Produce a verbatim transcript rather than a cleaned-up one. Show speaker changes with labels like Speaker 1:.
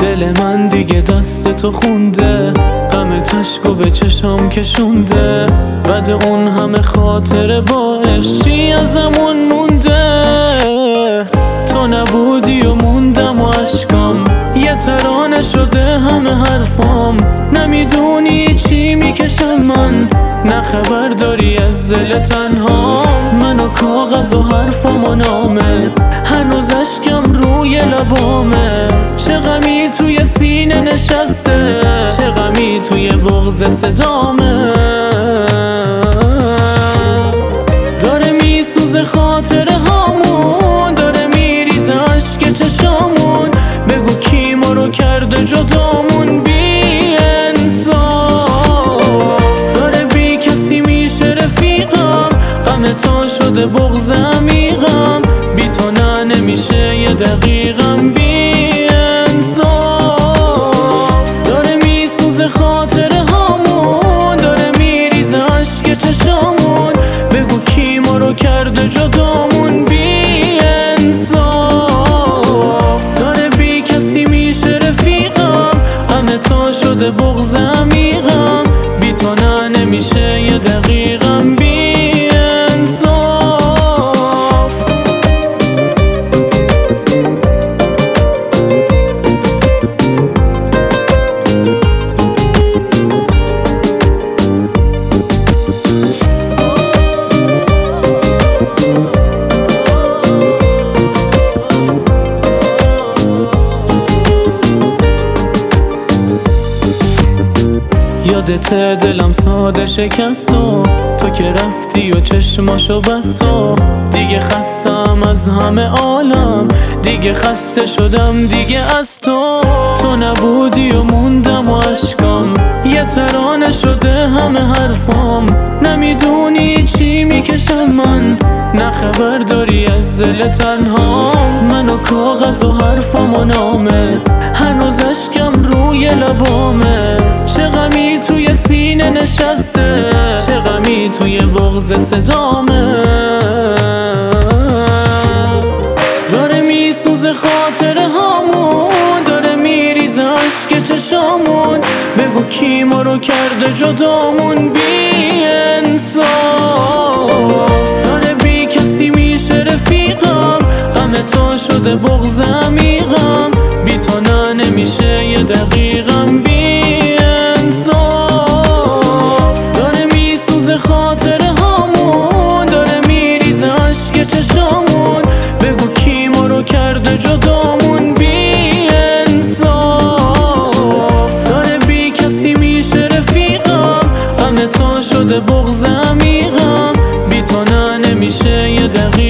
Speaker 1: دل من دیگه دست تو خونده، غم تشکو به چشام کشونده، بعد اون همه خاطره با عشقی ازمون مونده. تو نبودی و موندم و عشقام یه ترانه شده همه حرفام. نمیدونی چی میکشم من، نه خبر داری از دل تنها. من و کاغذ و حرفام و نامه، هنوز اشکم روی لبامه. چه غمی توی سینه نشسته، چه غمی توی بغض صدامه. داره میسوزه خاطره هامون، داره میریزه عشق چشامون. بگو کی ما رو کرده جدامون بی انصاف. داره بی کسی میشه رفیقم، غم تو شده بغض عمیقم. بی تو نه نمیشه یه دقیقم بی انصاف. داره میسوزه خاطره هامون، داره میریزه عشق چشامون. بگو کی ما رو کرده جدامون بی انصاف. داره بی کسی میشه رفیقم، غم تو شده بغض عمیقم. بی تو نه نمیشه یه دقیقم بی یادت دلم ساده شکست و تو که رفتی و چشماشو بست و دیگه خستم از همه عالم، دیگه خسته شدم دیگه از تو. تو نبودی و موندم و عشقام یه ترانه شده همه حرفام. نمیدونی چی میکشم من، نه خبر داری از دل تنها. من و کاغذ و حرفام و نامه، هنوز اشکم روی لبامه. چه غمی توی سینه نشسته، چه غمی توی بغض صدامه. داره میسوزه خاطره هامون، داره میریزه عشق چشامون. بگو کی ما رو کرده جدامون بی انصاف. داره بی کسی میشه رفیقم، غم تو شده بغض عمیقم. بی تو نه نمیشه یه دقیقم بی انصاف. داره میسوزه خاطره هامون، داره میریزه عشق چشامون. بگو کی ما رو کرده جدامون بی انصاف. داره بی کسی میشه رفیقم، غم تو شده بغض عمیقم. بی تو نه نمیشه یه دقیقم